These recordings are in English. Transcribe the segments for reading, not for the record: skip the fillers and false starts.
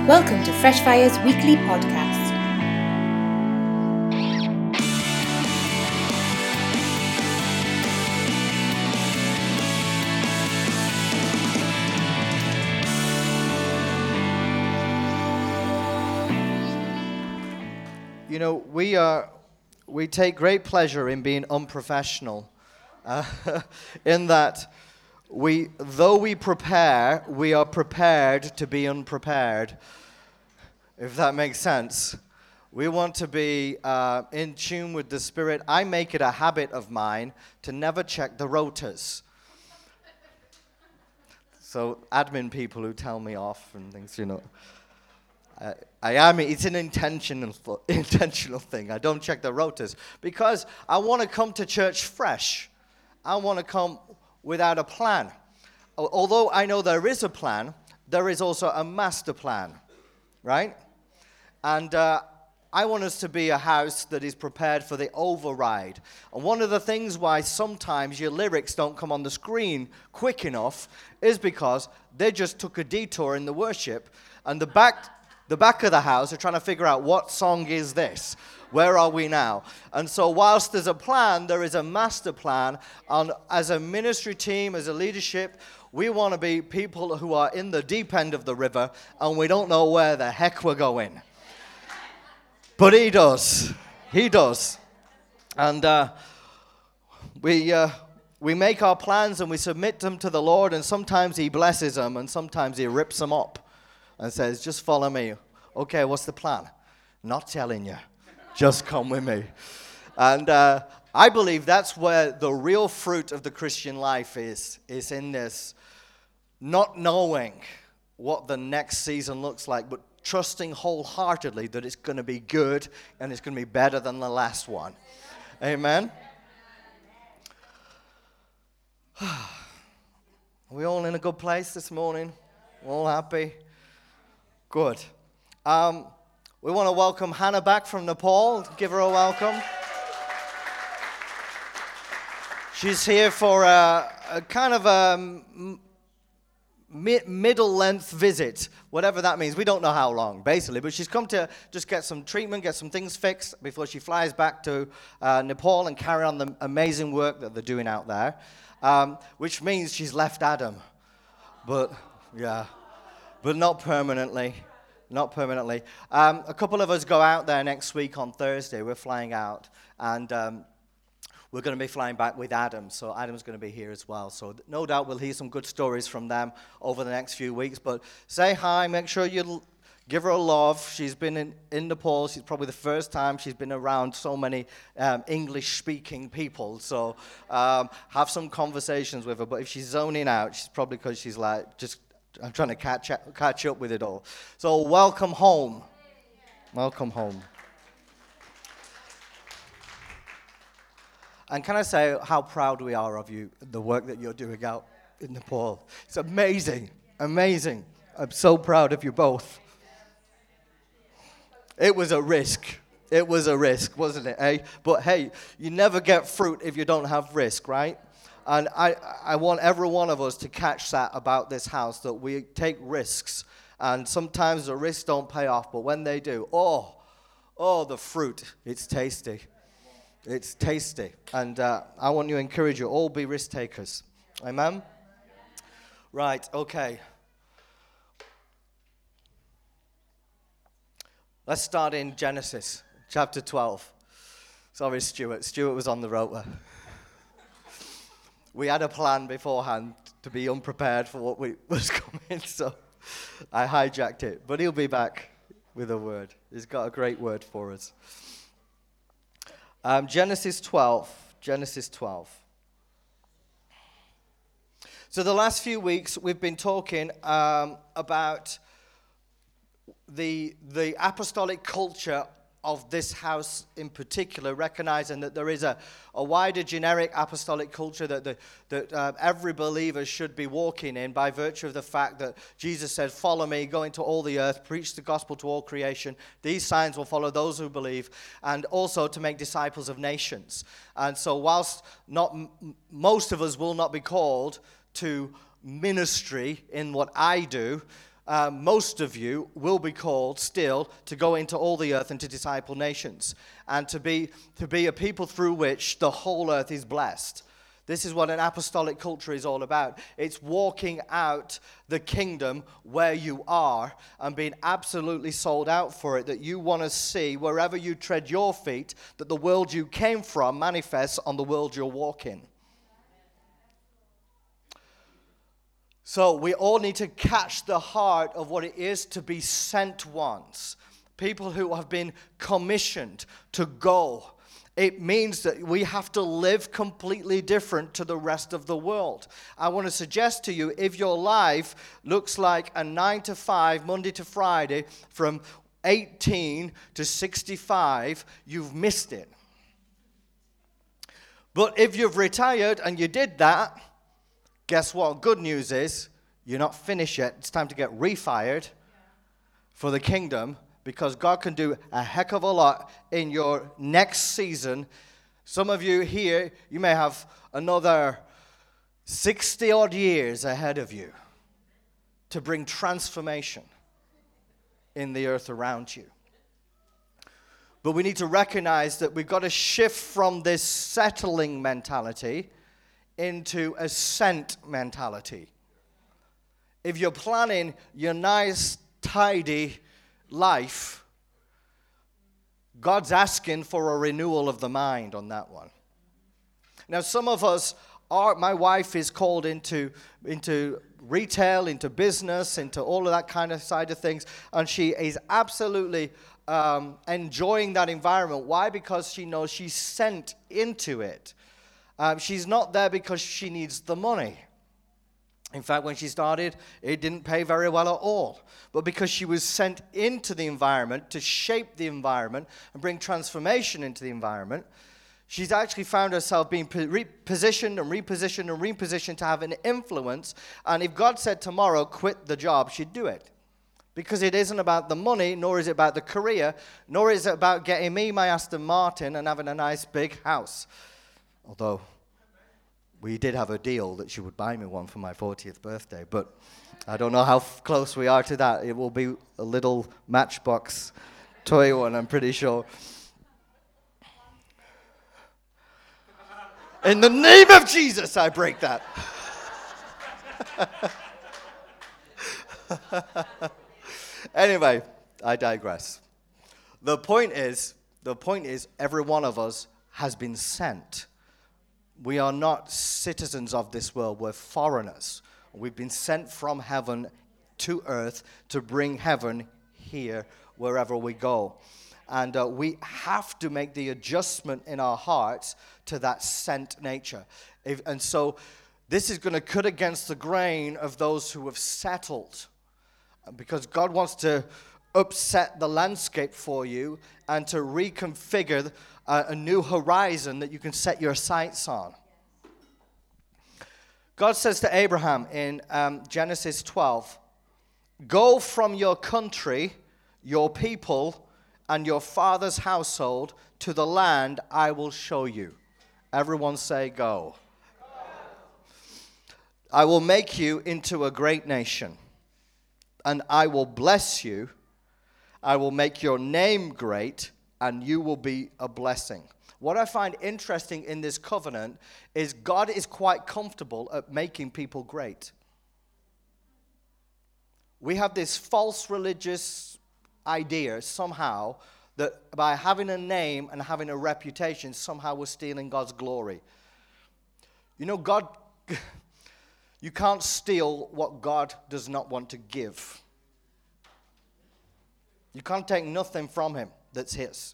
Welcome to Fresh Fire's weekly podcast. You know, we take great pleasure in being unprofessional, in that though we prepare, we are prepared to be unprepared, if that makes sense. We want to be in tune with the Spirit. I make it a habit of mine to never check the rotas. So admin people who tell me off and things, you know. It's an intentional thing. I don't check the rotas because I want to come to church fresh. I want to come without a plan. Although I know there is a plan, there is also a master plan, right? And I want us to be a house that is prepared for the override. And one of the things why sometimes your lyrics don't come on the screen quick enough is because they just took a detour in the worship, and the back of the house are trying to figure out what song is this? Where are we now? And so whilst there's a plan, there is a master plan. And as a ministry team, as a leadership, we want to be people who are in the deep end of the river and we don't know where the heck we're going. But he does. He does. And we make our plans and we submit them to the Lord, and sometimes he blesses them and sometimes he rips them up and says, just follow me. Okay, what's the plan? Not telling you. Just come with me. And I believe that's where the real fruit of the Christian life is in this not knowing what the next season looks like, but trusting wholeheartedly that it's going to be good and it's going to be better than the last one. Amen? Are we all in a good place this morning? We're all happy? Good. We want to welcome Hannah back from Nepal. Give her a welcome. She's here for a kind of a middle-length visit, whatever that means. We don't know how long, basically, but she's come to just get some treatment, get some things fixed before she flies back to Nepal and carry on the amazing work that they're doing out there, which means she's left Adam. But not permanently. Not permanently. A couple of us go out there next week on Thursday. We're flying out, and we're going to be flying back with Adam. So Adam's going to be here as well. So no doubt we'll hear some good stories from them over the next few weeks. But say hi. Make sure you give her a love. She's been in Nepal. She's probably the first time she's been around so many English-speaking people. So have some conversations with her. But if she's zoning out, she's probably because she's like, I'm trying to catch up with it all. So welcome home. Welcome home. And can I say how proud we are of you, the work that you're doing out in Nepal. It's amazing, amazing. I'm so proud of you both. It was a risk. It was a risk, wasn't it, eh? But hey, you never get fruit if you don't have risk, right? And I want every one of us to catch that about this house, that we take risks. And sometimes the risks don't pay off, but when they do, the fruit, it's tasty. It's tasty. And I want to encourage you, all be risk takers. Amen? Right, okay. Let's start in Genesis, chapter 12. Sorry, Stuart. Stuart was on the rota. We had a plan beforehand to be unprepared for what was coming, so I hijacked it. But he'll be back with a word. He's got a great word for us. Genesis 12. So the last few weeks we've been talking about the apostolic culture of this house in particular, recognizing that there is a wider generic apostolic culture that every believer should be walking in by virtue of the fact that Jesus said, follow me, go into all the earth, preach the gospel to all creation. These signs will follow those who believe, and also to make disciples of nations. And so whilst most of us will not be called to ministry in what I do, most of you will be called still to go into all the earth and to disciple nations and to be a people through which the whole earth is blessed. This is what an apostolic culture is all about. It's walking out the kingdom where you are and being absolutely sold out for it, that you want to see wherever you tread your feet, that the world you came from manifests on the world you're walking. So we all need to catch the heart of what it is to be sent ones. People who have been commissioned to go. It means that we have to live completely different to the rest of the world. I want to suggest to you, if your life looks like a 9 to 5, Monday to Friday, from 18 to 65, you've missed it. But if you've retired and you did that, guess what? Good news is you're not finished yet. It's time to get refired for the kingdom, because God can do a heck of a lot in your next season. Some of you here, you may have another 60-odd years ahead of you to bring transformation in the earth around you. But we need to recognize that we've got to shift from this settling mentality into a sent mentality. If you're planning your nice, tidy life, God's asking for a renewal of the mind on that one. Now, some of us my wife is called into retail, into business, into all of that kind of side of things, and she is absolutely enjoying that environment. Why? Because she knows she's sent into it. She's not there because she needs the money. In fact, when she started, it didn't pay very well at all. But because she was sent into the environment to shape the environment and bring transformation into the environment, she's actually found herself being repositioned and repositioned and repositioned to have an influence. And if God said tomorrow, quit the job, she'd do it. Because it isn't about the money, nor is it about the career, nor is it about getting me my Aston Martin and having a nice big house. Although we did have a deal that she would buy me one for my 40th birthday, but I don't know how close we are to that. It will be a little Matchbox toy one, I'm pretty sure. In the name of Jesus, I break that. Anyway, I digress. The point is, every one of us has been sent. We are not citizens of this world. We're foreigners. We've been sent from heaven to earth to bring heaven here wherever we go. And we have to make the adjustment in our hearts to that sent nature. And so this is going to cut against the grain of those who have settled. Because God wants to upset the landscape for you and to reconfigure a new horizon that you can set your sights on. God says to Abraham in Genesis 12, "Go from your country, your people, and your father's household to the land I will show you." Everyone say, "Go." "I will make you into a great nation, and I will bless you. I will make your name great, and you will be a blessing." What I find interesting in this covenant is God is quite comfortable at making people great. We have this false religious idea somehow that by having a name and having a reputation, somehow we're stealing God's glory. You know, you can't steal what God does not want to give. You can't take nothing from him that's his.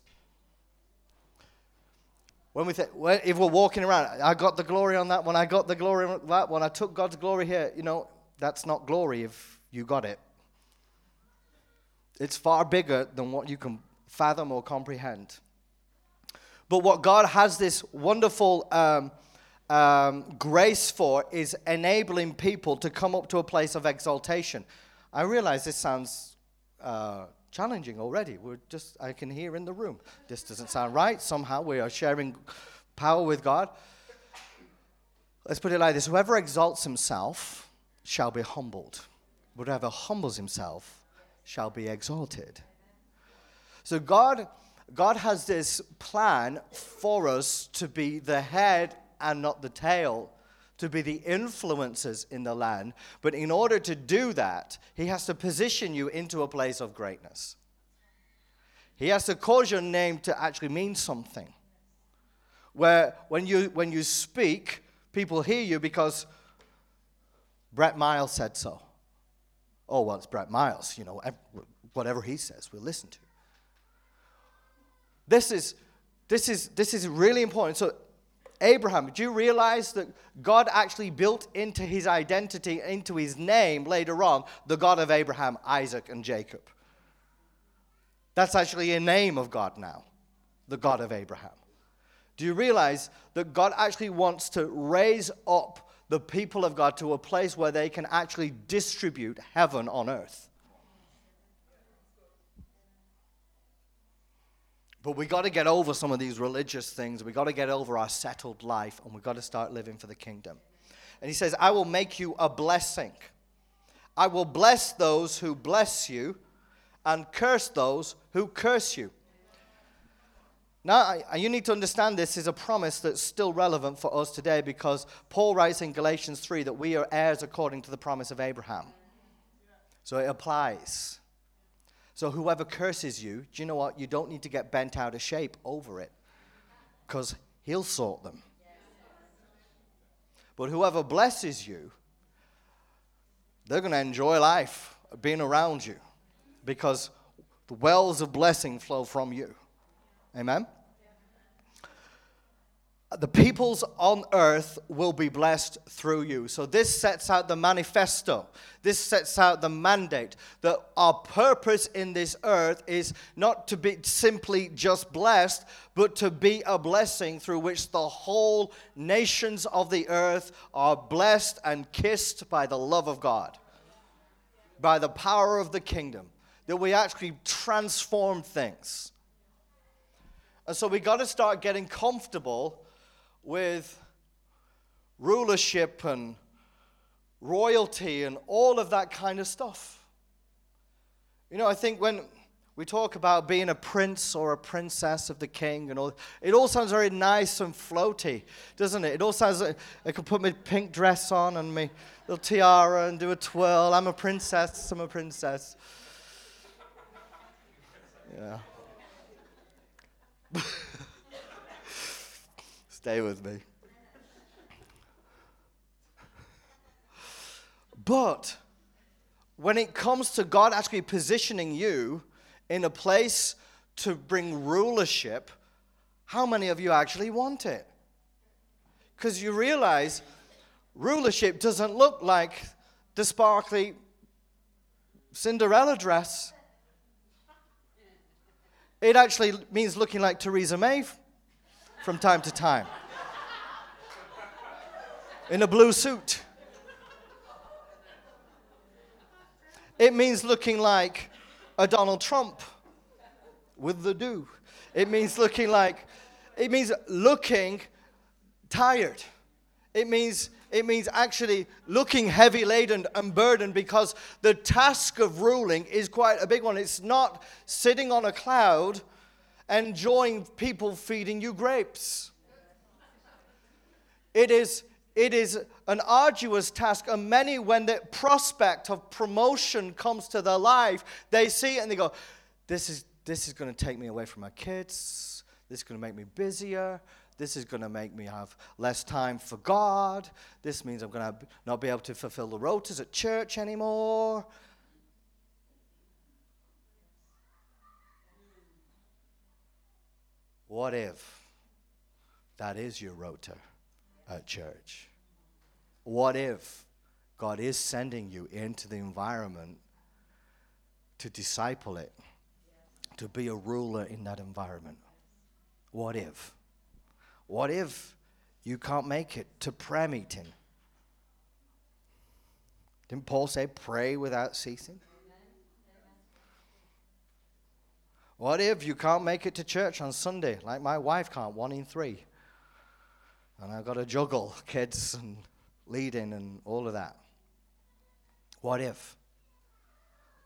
When we think, if we're walking around, I got the glory on that one, I got the glory on that one, I took God's glory here, that's not glory if you got it. It's far bigger than what you can fathom or comprehend. But what God has this wonderful grace for is enabling people to come up to a place of exaltation. I realize this sounds challenging already. I can hear in the room, this doesn't sound right. Somehow we are sharing power with God. Let's put it like this: whoever exalts himself shall be humbled, but whoever humbles himself shall be exalted. So God has this plan for us to be the head and not the tail, to be the influencers in the land. But in order to do that, he has to position you into a place of greatness. He has to cause your name to actually mean something. Where when you speak, people hear you because Brett Miles said so. Oh, well, it's Brett Miles. You know, whatever he says, we'll listen to. This is really important. So, Abraham, do you realize that God actually built into his identity, into his name later on, the God of Abraham, Isaac, and Jacob? That's actually a name of God now, the God of Abraham. Do you realize that God actually wants to raise up the people of God to a place where they can actually distribute heaven on earth? But we got to get over some of these religious things. We got to get over our settled life, and we got to start living for the kingdom. And he says, I will make you a blessing. I will bless those who bless you and curse those who curse you. Now, you need to understand this is a promise that's still relevant for us today, because Paul writes in Galatians 3 that we are heirs according to the promise of Abraham. So it applies. So whoever curses you, do you know what? You don't need to get bent out of shape over it, because he'll sort them. But whoever blesses you, they're going to enjoy life being around you, because the wells of blessing flow from you. Amen? The peoples on earth will be blessed through you. So this sets out the manifesto. This sets out the mandate that our purpose in this earth is not to be simply just blessed, but to be a blessing through which the whole nations of the earth are blessed and kissed by the love of God, by the power of the kingdom, that we actually transform things. And so we got to start getting comfortable with rulership and royalty and all of that kind of stuff. You know, I think when we talk about being a prince or a princess of the king and all, it all sounds very nice and floaty, doesn't it? It all sounds like I could put my pink dress on and my little tiara and do a twirl. I'm a princess, I'm a princess. Yeah. Stay with me. But when it comes to God actually positioning you in a place to bring rulership, how many of you actually want it? Because you realize rulership doesn't look like the sparkly Cinderella dress. It actually means looking like Theresa May from time to time in a blue suit. It means looking like a Donald Trump with the do. It means looking tired. It means actually looking heavy laden and burdened, because the task of ruling is quite a big one. It's not sitting on a cloud enjoying people feeding you grapes. It is an arduous task, and many, when the prospect of promotion comes to their life, they see it and they go, this is going to take me away from my kids. This is going to make me busier. This is going to make me have less time for God. This means I'm going to not be able to fulfill the rotas at church anymore. What if that is your rota at church? What if God is sending you into the environment to disciple it, to be a ruler in that environment? What if? What if you can't make it to prayer meeting? Didn't Paul say pray without ceasing? What if you can't make it to church on Sunday, like my wife can't, 1 in 3? And I've got to juggle kids and leading and all of that. What if?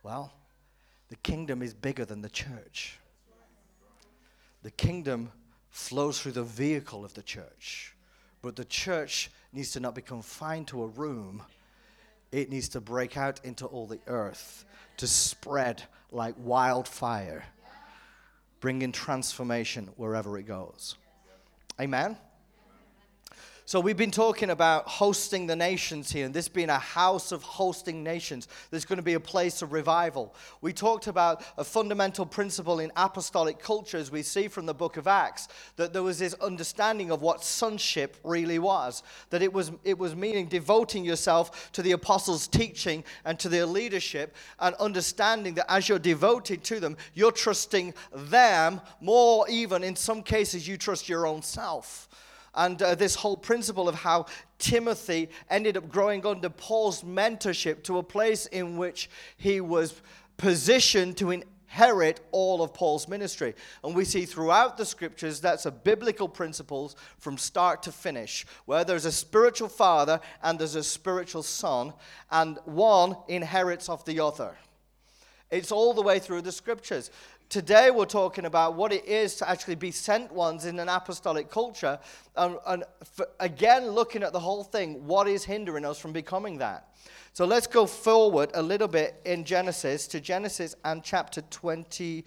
Well, the kingdom is bigger than the church. The kingdom flows through the vehicle of the church. But the church needs to not be confined to a room. It needs to break out into all the earth, to spread like wildfire, bringing transformation wherever it goes. Amen? So we've been talking about hosting the nations here, and this being a house of hosting nations. There's going to be a place of revival. We talked about a fundamental principle in apostolic culture, as we see from the book of Acts, that there was this understanding of what sonship really was. That it was meaning devoting yourself to the apostles' teaching and to their leadership, and understanding that as you're devoted to them, you're trusting them more, even in some cases you trust your own self. And this whole principle of how Timothy ended up growing under Paul's mentorship to a place in which he was positioned to inherit all of Paul's ministry. And we see throughout the scriptures that's a biblical principle from start to finish, where there's a spiritual father and there's a spiritual son, and one inherits of the other. It's all the way through the scriptures. Today we're talking about what it is to actually be sent ones in an apostolic culture, and again looking at the whole thing, what is hindering us from becoming that. So let's go forward a little bit in Genesis, to Genesis and chapter 22.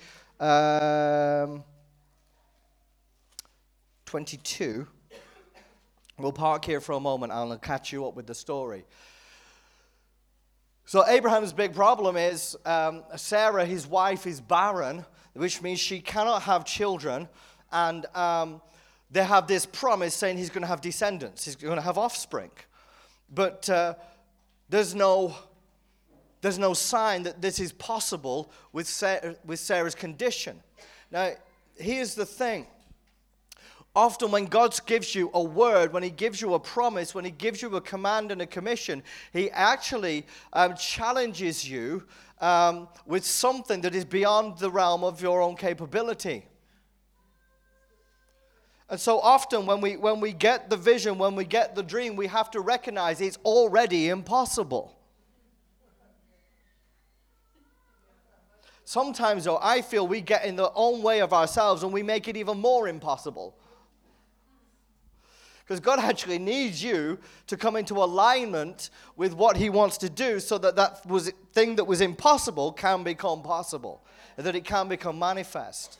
We'll park here for a moment and I'll catch you up with the story. So Abraham's big problem is Sarah, his wife, is barren, which means she cannot have children. And they have this promise saying he's going to have descendants. He's going to have offspring. But there's no sign that this is possible with Sarah's condition. Now, here's the thing. Often when God gives you a word, when he gives you a promise, when he gives you a command and a commission, he actually challenges you with something that is beyond the realm of your own capability. And so often when we get the vision, when we get the dream, we have to recognize it's already impossible. Sometimes, though, I feel we get in the own way of ourselves and we make it even more impossible. Because God actually needs you to come into alignment with what he wants to do, so that thing that was impossible can become possible, and that it can become manifest.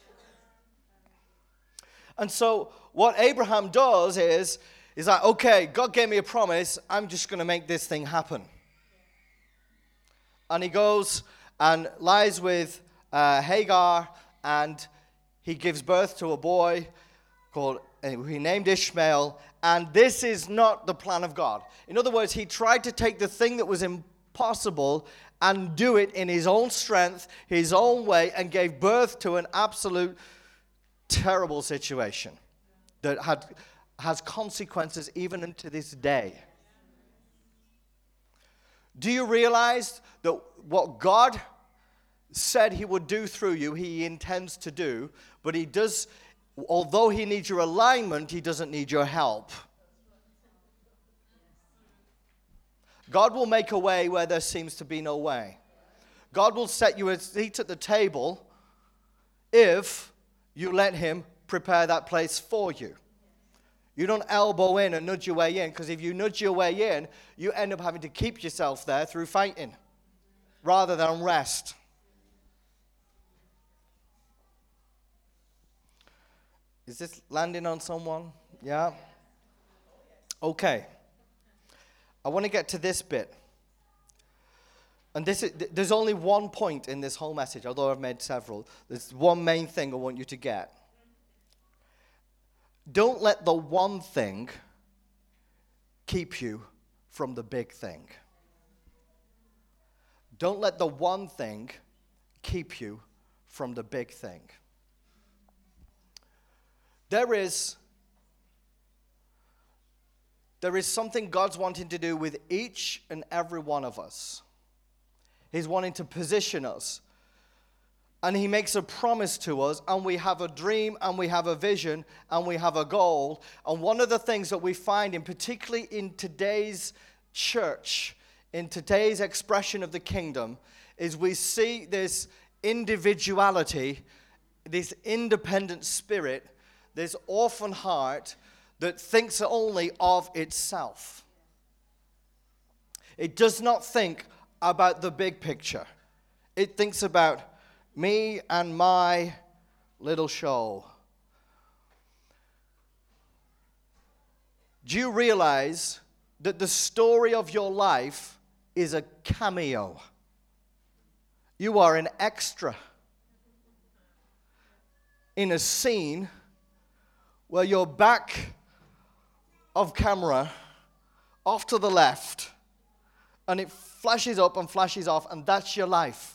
And so what Abraham does is like, okay, God gave me a promise, I'm just going to make this thing happen. And he goes and lies with Hagar, and he gives birth to a boy he named Ishmael, and this is not the plan of God. In other words, he tried to take the thing that was impossible and do it in his own strength, his own way, and gave birth to an absolute terrible situation that has consequences even into this day. Do you realize that what God said he would do through you, he intends to do, but he does... Although he needs your alignment, he doesn't need your help. God will make a way where there seems to be no way. God will set you a seat at the table if you let him prepare that place for you. You don't elbow in and nudge your way in, because if you nudge your way in, you end up having to keep yourself there through fighting rather than rest. Is this landing on someone? Yeah? Okay. I want to get to this bit. And there's only one point in this whole message, although I've made several. There's one main thing I want you to get. Don't let the one thing keep you from the big thing. Don't let the one thing keep you from the big thing. There is something God's wanting to do with each and every one of us. He's wanting to position us. And he makes a promise to us, and we have a dream, and we have a vision, and we have a goal. And one of the things that we find, particularly in today's church, in today's expression of the kingdom, is we see this individuality, this independent spirit, this orphan heart that thinks only of itself. It does not think about the big picture. It thinks about me and my little show. Do you realize that the story of your life is a cameo? You are an extra in a scene where you're back of camera off to the left, and it flashes up and flashes off, and that's your life.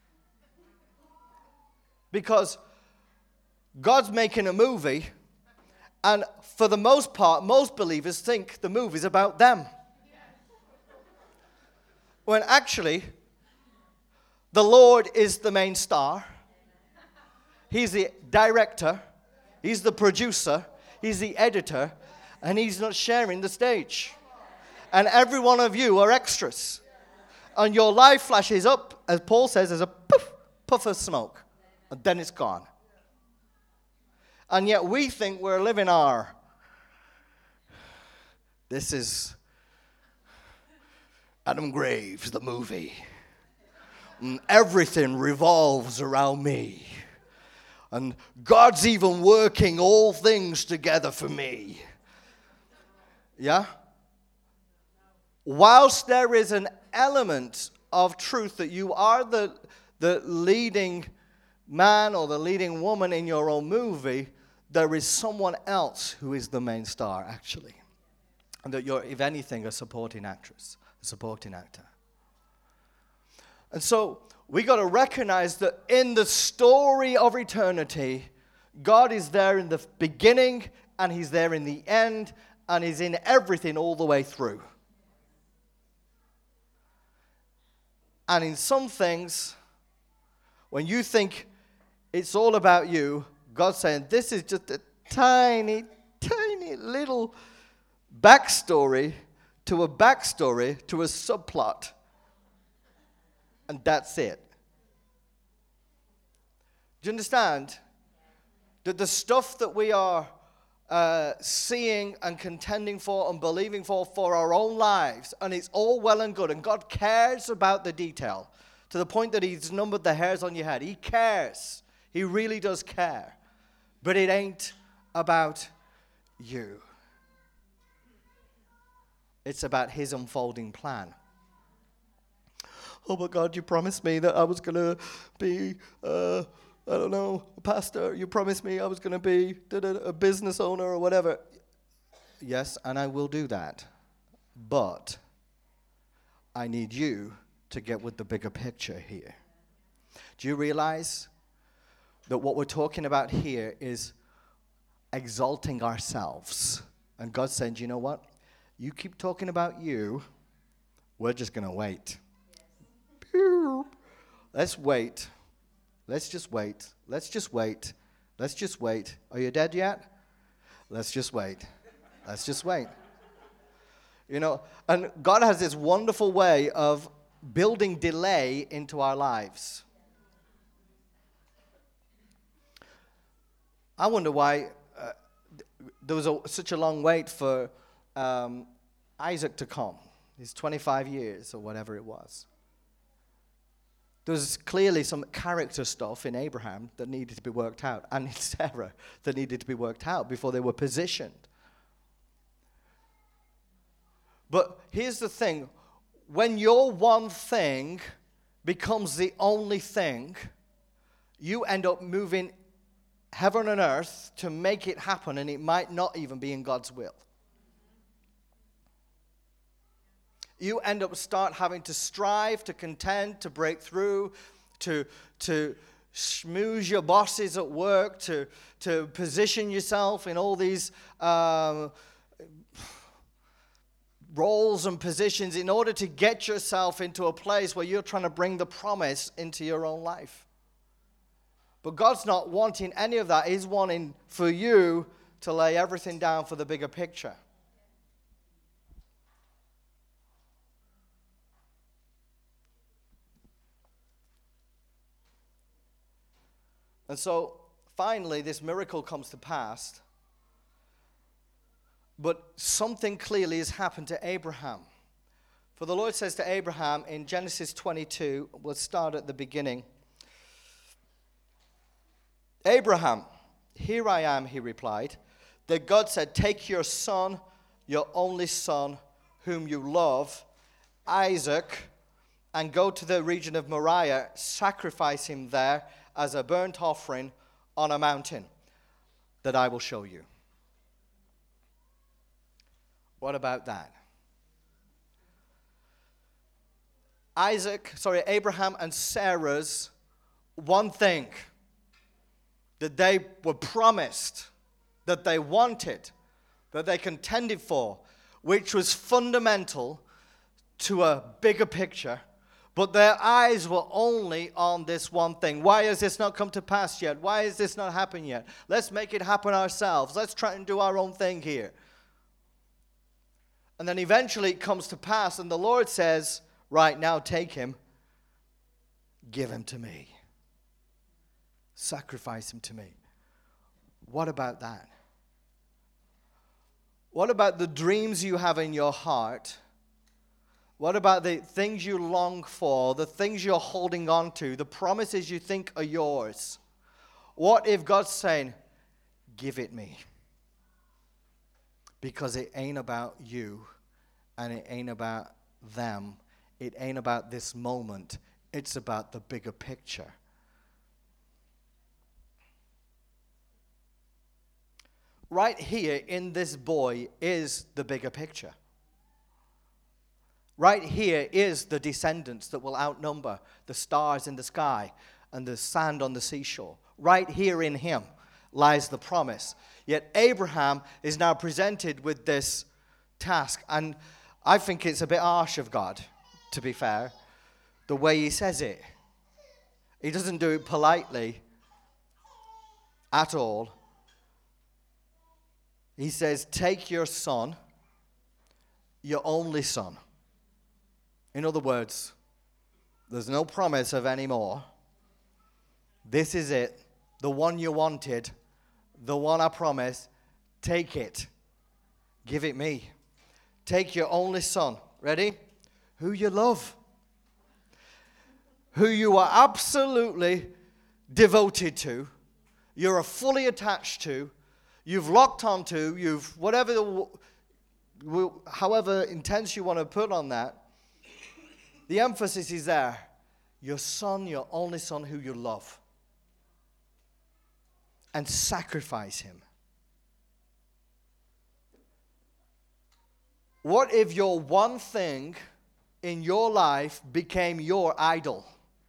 Because God's making a movie, and for the most part, most believers think the movie's about them. When actually, the Lord is the main star. He's the director. He's the producer. He's the editor. And he's not sharing the stage. And every one of you are extras. And your life flashes up, as Paul says, as a puff of smoke. And then it's gone. And yet we think we're living our... This is Adam Graves, the movie. And everything revolves around me. And God's even working all things together for me. Yeah? Whilst there is an element of truth that you are the leading man or the leading woman in your own movie, there is someone else who is the main star, actually. And that you're, if anything, a supporting actress, a supporting actor. And so we got to recognize that in the story of eternity, God is there in the beginning, and he's there in the end, and he's in everything all the way through. And in some things, when you think it's all about you, God's saying, this is just a tiny, tiny little backstory to a subplot. And that's it. Do you understand that the stuff that we are seeing and contending for and believing for our own lives, and it's all well and good, and God cares about the detail to the point that he's numbered the hairs on your head. He cares. He really does care. But it ain't about you. It's about his unfolding plan. Oh my God, you promised me that I was going to be, a pastor. You promised me I was going to be a business owner or whatever. Yes, and I will do that. But I need you to get with the bigger picture here. Do you realize that what we're talking about here is exalting ourselves? And God's saying, do you know what? You keep talking about you, we're just going to wait. Let's wait. Let's just wait. Let's just wait. Let's just wait. Are you dead yet? Let's just wait. Let's just wait. You know, and God has this wonderful way of building delay into our lives. I wonder why there was such a long wait for Isaac to come. His 25 years or whatever it was. There was clearly some character stuff in Abraham that needed to be worked out, and in Sarah that needed to be worked out before they were positioned. But here's the thing. When your one thing becomes the only thing, you end up moving heaven and earth to make it happen, and it might not even be in God's will. You end up start having to strive, to contend, to break through, to schmooze your bosses at work, to position yourself in all these roles and positions in order to get yourself into a place where you're trying to bring the promise into your own life. But God's not wanting any of that. He's wanting for you to lay everything down for the bigger picture. And so finally, this miracle comes to pass. But something clearly has happened to Abraham. For the Lord says to Abraham in Genesis 22, we'll start at the beginning. Abraham, here I am, he replied. Then God said, take your son, your only son, whom you love, Isaac, and go to the region of Moriah, sacrifice him there as a burnt offering on a mountain that I will show you. What about that? Abraham and Sarah's one thing that they were promised, that they wanted, that they contended for, which was fundamental to a bigger picture, but their eyes were only on this one thing. Why has this not come to pass yet? Why has this not happened yet? Let's make it happen ourselves. Let's try and do our own thing here. And then eventually it comes to pass, and the Lord says, right now, take him, give him to me. Sacrifice him to me. What about that? What about the dreams you have in your heart? What about the things you long for, the things you're holding on to, the promises you think are yours? What if God's saying, give it me? Because it ain't about you, and it ain't about them. It ain't about this moment. It's about the bigger picture. Right here in this boy is the bigger picture. Right here is the descendants that will outnumber the stars in the sky and the sand on the seashore. Right here in him lies the promise. Yet Abraham is now presented with this task. And I think it's a bit harsh of God, to be fair, the way he says it. He doesn't do it politely at all. He says, take your son, your only son. In other words, there's no promise of any more. This is it. The one you wanted, the one I promised, take it. Give it me. Take your only son. Ready? Who you love. Who you are absolutely devoted to. You're fully attached to. You've locked onto. You've however intense you want to put on that. The emphasis is there. Your son, your only son who you love. And sacrifice him. What if your one thing in your life became your idol?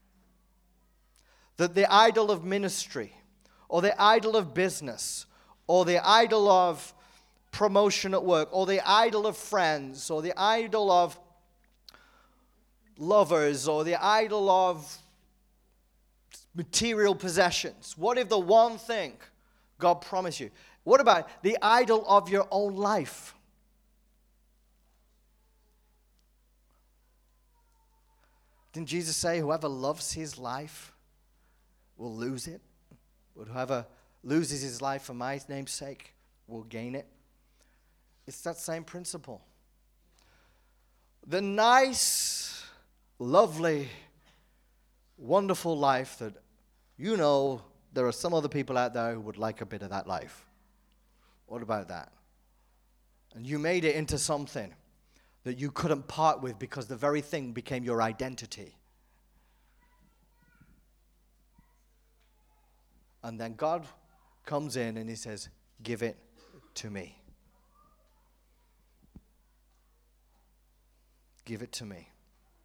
That the idol of ministry, or the idol of business, or the idol of promotion at work, or the idol of friends, or the idol of lovers, or the idol of material possessions. What if the one thing God promised you? What about the idol of your own life? Didn't Jesus say, whoever loves his life will lose it? But whoever loses his life for my name's sake will gain it? It's that same principle. The nice, lovely, wonderful life that you know there are some other people out there who would like a bit of that life. What about that? And you made it into something that you couldn't part with because the very thing became your identity. And then God comes in and he says, give it to me. Give it to me.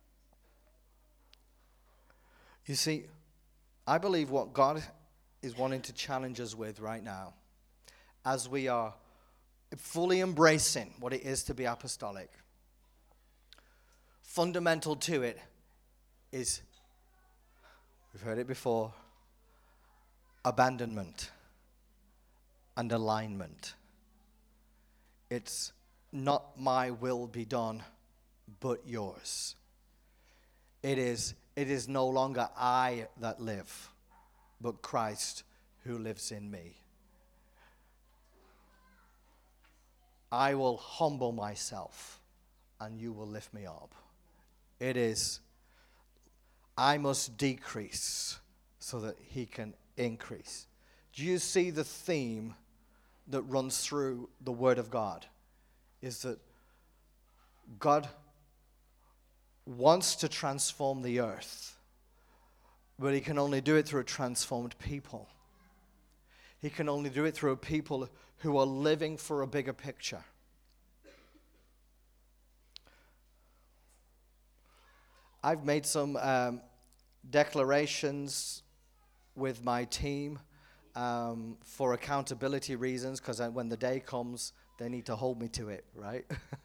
You see, I believe what God is wanting to challenge us with right now, as we are fully embracing what it is to be apostolic, fundamental to it is, we've heard it before, abandonment and alignment. It's not my will be done, but yours. It is no longer I that live, but Christ who lives in me. I will humble myself, and you will lift me up. It is, I must decrease so that he can increase. Do you see the theme that runs through the Word of God? Is that God wants to transform the earth, but he can only do it through a transformed people. He can only do it through a people who are living for a bigger picture. I've made some declarations with my team for accountability reasons, because when the day comes, they need to hold me to it, right?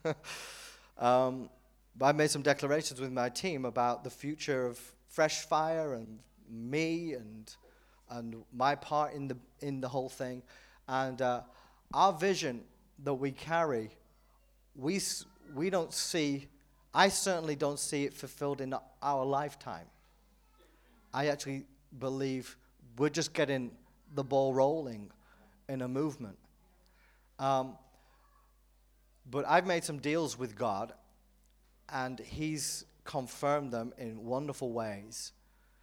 But I made some declarations with my team about the future of Fresh Fire and me and my part in the whole thing. And our vision that we carry, we don't see, I certainly don't see it fulfilled in our lifetime. I actually believe we're just getting the ball rolling in a movement. But I've made some deals with God, and he's confirmed them in wonderful ways.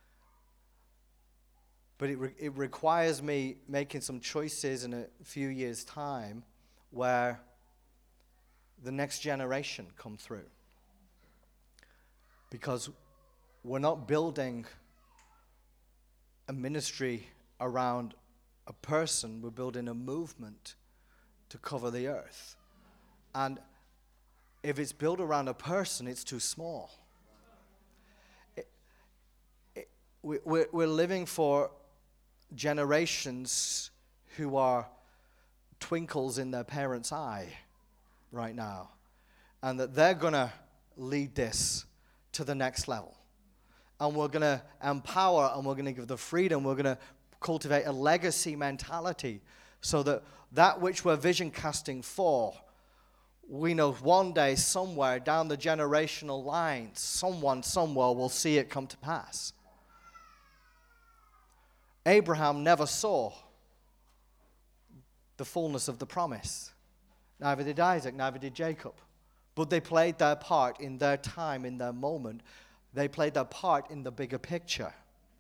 But it requires me making some choices in a few years' time where the next generation come through. Because we're not building a ministry around a person, we're building a movement to cover the earth. And if it's built around a person, it's too small. We're living for generations who are twinkles in their parents' eye right now, and that they're going to lead this to the next level. And we're going to empower, and we're going to give the freedom. We're going to cultivate a legacy mentality so that which we're vision casting for, we know one day somewhere down the generational lines, someone somewhere will see it come to pass. Abraham never saw the fullness of the promise. Neither did Isaac, neither did Jacob. But they played their part in their time, in their moment. They played their part in the bigger picture.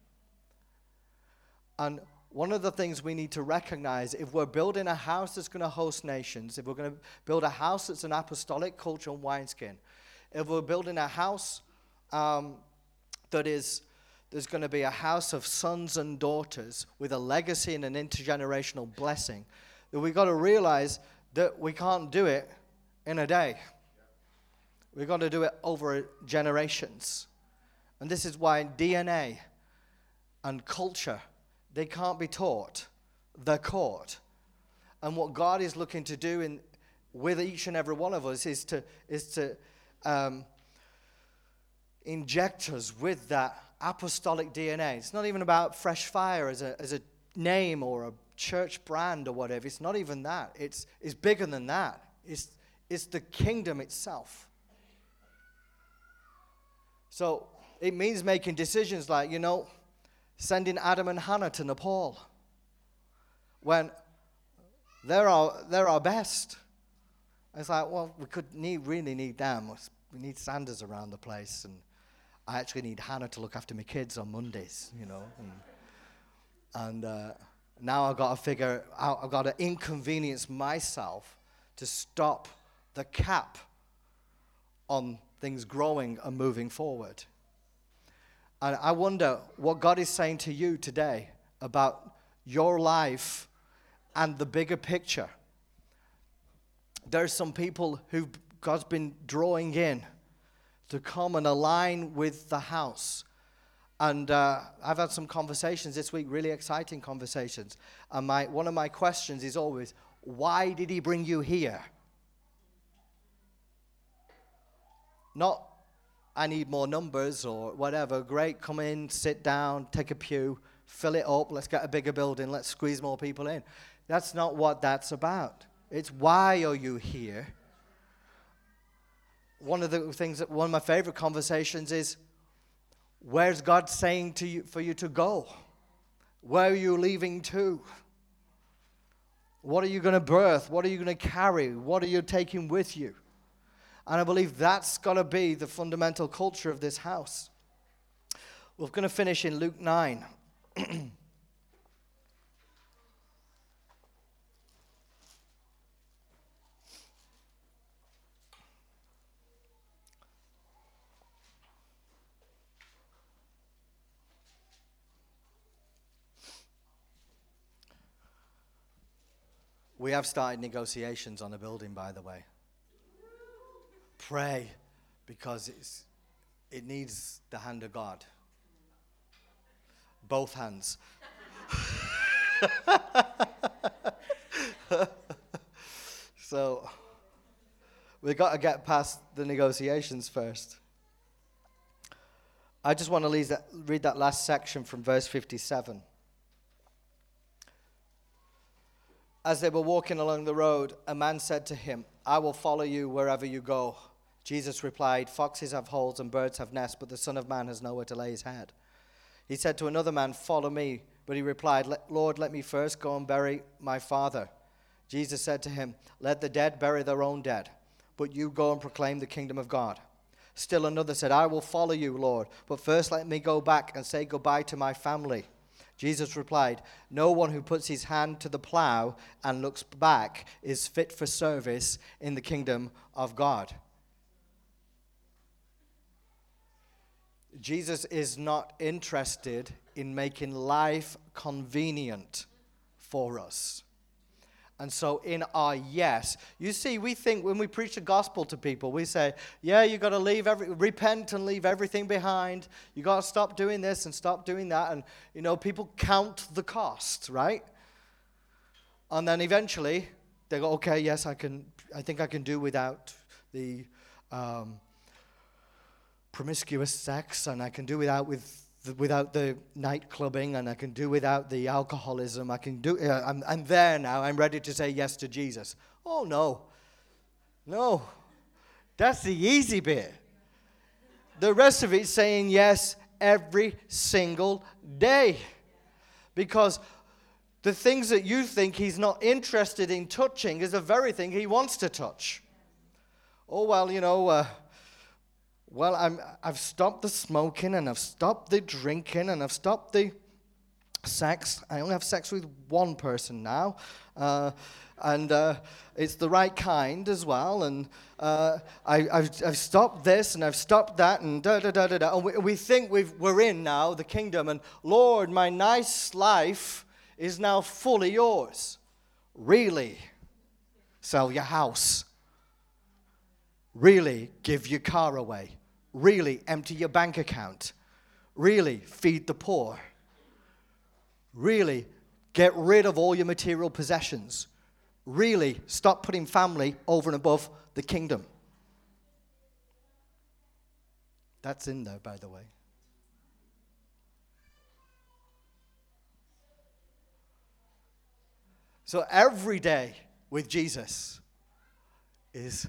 And one of the things we need to recognize, if we're building a house that's going to host nations, if we're going to build a house that's an apostolic culture and wineskin, if we're building a house there's going to be a house of sons and daughters with a legacy and an intergenerational blessing, that we've got to realize that we can't do it in a day. We've got to do it over generations. And this is why DNA and culture, they can't be taught. They're caught. And what God is looking to do with each and every one of us is to inject us with that apostolic DNA. It's not even about Fresh Fire as a name or a church brand or whatever. It's not even that. It's bigger than that. It's the kingdom itself. So it means making decisions like, sending Adam and Hannah to Nepal when they're our best. It's like, well, we really need them. We need Sanders around the place, and I actually need Hannah to look after my kids on Mondays, And now I've got to figure out, I've got to inconvenience myself to stop the cap on things growing and moving forward. And I wonder what God is saying to you today about your life and the bigger picture. There's some people who God's been drawing in to come and align with the house. And I've had some conversations this week, really exciting conversations. And one of my questions is always, why did he bring you here? Not, I need more numbers or whatever. Great, come in, sit down, take a pew, fill it up, let's get a bigger building, let's squeeze more people in. That's not what that's about. It's why are you here? One of my favorite conversations is, where's God saying to you for you to go? Where are you leaving to? What are you going to birth? What are you going to carry? What are you taking with you? And I believe that's got to be the fundamental culture of this house. We're going to finish in Luke 9. We have started negotiations on a building, by the way. Pray, because it needs the hand of God. Both hands. So, we've got to get past the negotiations first. I just want to read that last section from verse 57. As they were walking along the road, a man said to him, I will follow you wherever you go. Jesus replied, foxes have holes and birds have nests, but the Son of Man has nowhere to lay his head. He said to another man, follow me. But he replied, Lord, let me first go and bury my father. Jesus said to him, let the dead bury their own dead, but you go and proclaim the kingdom of God. Still another said, I will follow you, Lord, but first let me go back and say goodbye to my family. Jesus replied, no one who puts his hand to the plow and looks back is fit for service in the kingdom of God. Jesus is not interested in making life convenient for us. And so in our yes, you see, we think when we preach the gospel to people, we say, yeah, you got to repent and leave everything behind. You got to stop doing this and stop doing that. And, people count the cost, right? And then eventually they go, okay, yes, I think I can do without the promiscuous sex, and I can do without the night clubbing, and I can do without the alcoholism. I'm there now. I'm ready to say yes to Jesus. Oh, no. That's the easy bit. The rest of it's saying yes every single day. Because the things that you think he's not interested in touching is the very thing he wants to touch. Oh, well, I've stopped the smoking, and I've stopped the drinking, and I've stopped the sex. I only have sex with one person now, and it's the right kind as well. And I've stopped this, and I've stopped that, and da-da-da-da-da. And we think we're in now the kingdom, and Lord, my nice life is now fully yours. Really? Sell your house. Really? Give your car away. Really, empty your bank account. Really, feed the poor. Really, get rid of all your material possessions. Really, stop putting family over and above the kingdom. That's in there, by the way. So every day with Jesus is,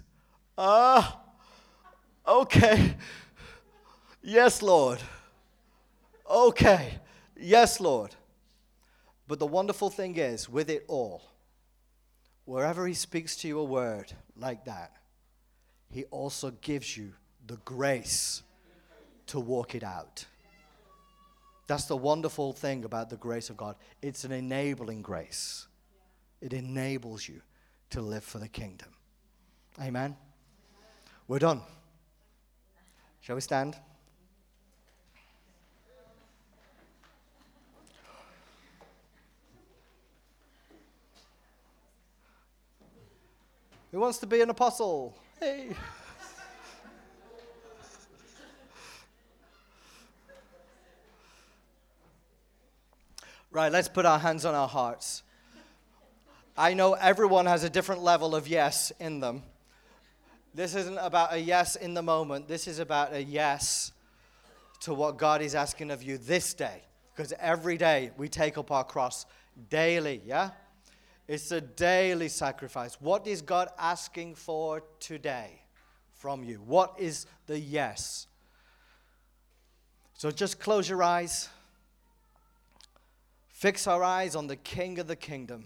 okay. Yes, Lord. Okay. Yes, Lord. But the wonderful thing is, with it all, wherever he speaks to you a word like that, he also gives you the grace to walk it out. That's the wonderful thing about the grace of God. It's an enabling grace. It enables you to live for the kingdom. Amen. We're done. Shall we stand? Who wants to be an apostle? Hey. Right, let's put our hands on our hearts. I know everyone has a different level of yes in them. This isn't about a yes in the moment. This is about a yes to what God is asking of you this day. Because every day we take up our cross daily, yeah? It's a daily sacrifice. What is God asking for today from you? What is the yes? So just close your eyes. Fix our eyes on the King of the kingdom.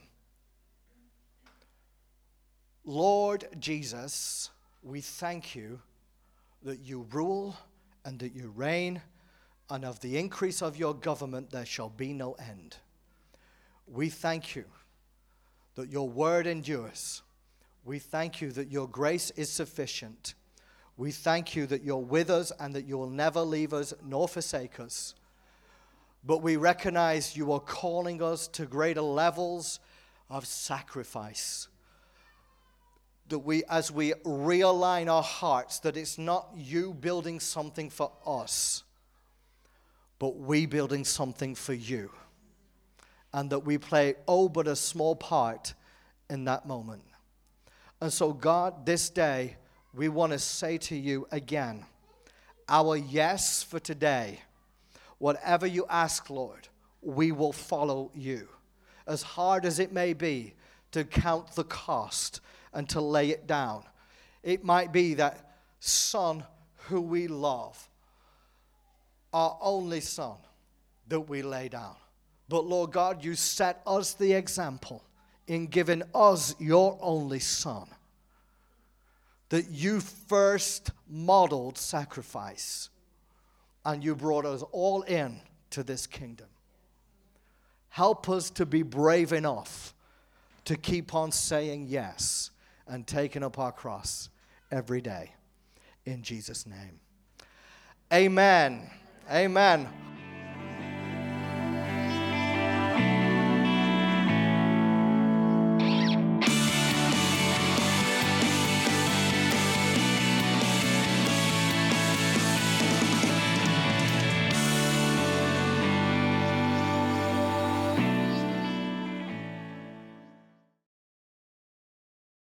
Lord Jesus, we thank you that you rule and that you reign, and of the increase of your government there shall be no end. We thank you that your word endures. We thank you that your grace is sufficient. We thank you that you're with us and that you will never leave us nor forsake us. But we recognize you are calling us to greater levels of sacrifice. That we, as we realign our hearts, that it's not you building something for us, but we building something for you. And that we play, but a small part in that moment. And so, God, this day, we want to say to you again, our yes for today, whatever you ask, Lord, we will follow you. As hard as it may be to count the cost and to lay it down. It might be that son who we love, our only son that we lay down. But Lord God, you set us the example in giving us your only son. That you first modeled sacrifice and you brought us all in to this kingdom. Help us to be brave enough to keep on saying yes and taking up our cross every day. In Jesus' name. Amen. Amen.